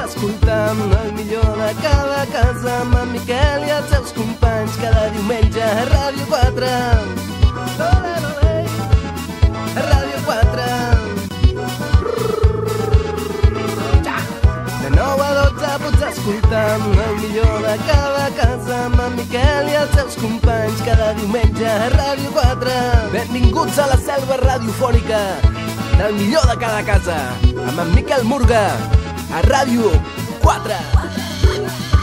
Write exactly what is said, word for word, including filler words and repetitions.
escoltant el millor de cada casa amb en Miquel i els seus companys cada diumenge a Ràdio quatre. Olé, olé, a Ràdio quatre. De nou a dotze pots escoltar el millor de cada casa amb en Miquel i els seus companys cada diumenge a Ràdio quatre. Benvinguts a la selva radiofònica del millor de cada casa amb en Miquel Murga a Ràdio quatre.